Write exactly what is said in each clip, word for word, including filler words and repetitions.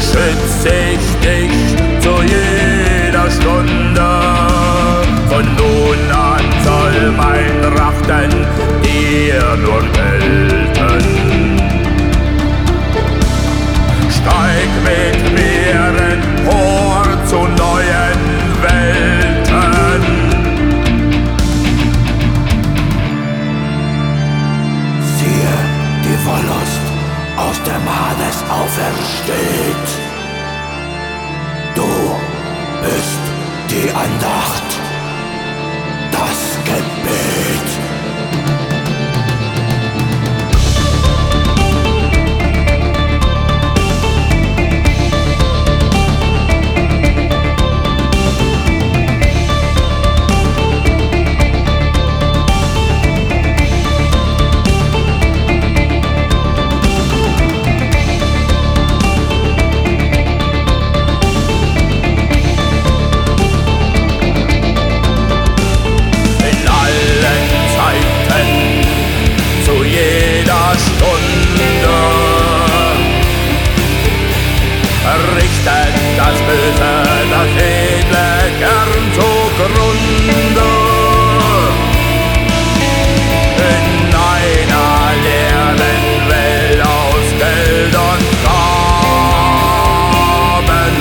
beschütze ich dich zu jeder Stunde. Von nun an soll mein Rachten dir nur gelten. Steig mit mir empor zu neuen Welten. Siehe, die Wollust aus dem Hades aufersteht. Du bist die Andacht, das Gebet. Richtet das Böse, das Edle gern zugrunde. In einer leeren Welt aus Geld und Gaben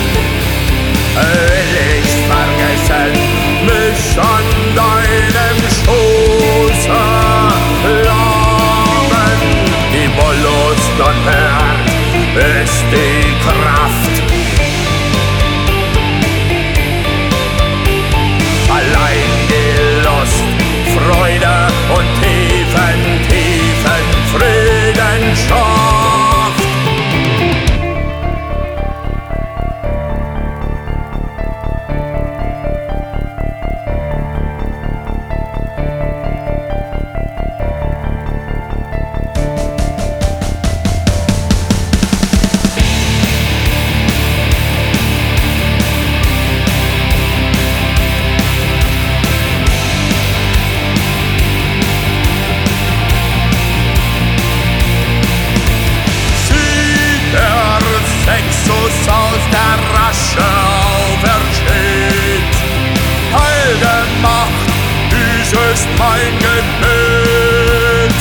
will ich vergessen, mich an deinem Schoße laben. Die Wollust und Herr ist die Kraft. Allein die Lust, Freude und tiefen, tiefen Frieden schafft. Sexus aus der Rasche aufersteht. Heilge Macht, dies ist mein Gebet.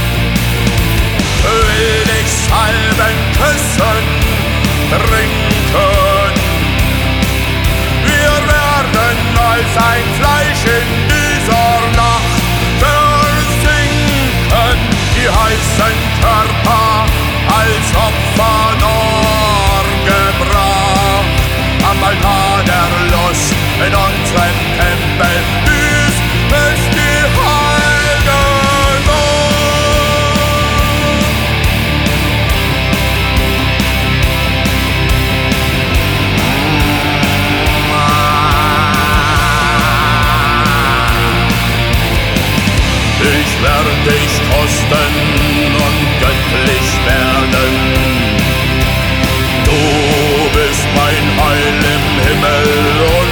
Will dich salben, küssen, trinken. Wir werden als ein Fleisch in dieser Nacht versinken. Die heißen Körper als Opfer gebracht am Altar der Lust in unserem Tempel. Dies ist die heilige Ich werde dich kosten und göttlich werden. Du bist mein Heil im Himmel